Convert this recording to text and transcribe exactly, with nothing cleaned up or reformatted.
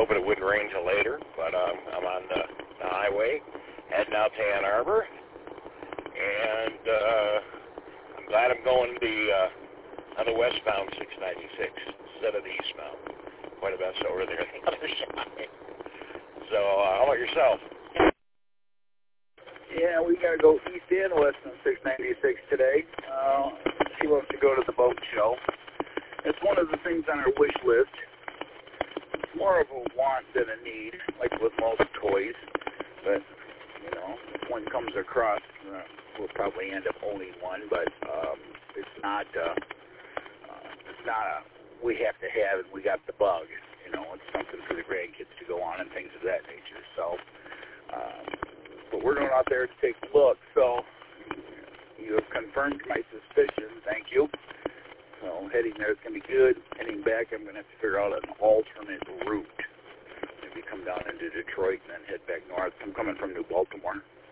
hoping it wouldn't rain till later, but um, I'm on the, the highway heading out to Ann Arbor, and uh, I'm glad I'm going the uh, on the westbound six ninety-six instead of the eastbound. Quite a mess over there on the other side. So uh, how about yourself? Yeah, we got to go east and west on six ninety-six today. Uh, she wants to go to the boat show. It's one of the things on our wish list. It's more of a want than a need, like with most toys. But, you know, if one comes across, uh, we'll probably end up owning one. But um, it's not uh, uh, it's not a we have to have it. We got the bug. You know, it's something for the grandkids to go on and things of that nature. So, um, but we're going out there to take a look. So you have confirmed my suspicion. Thank you. So heading there is going to be good. Heading back, I'm going to have to figure out an alternate route. Maybe come down into Detroit and then head back north. I'm coming from New Baltimore.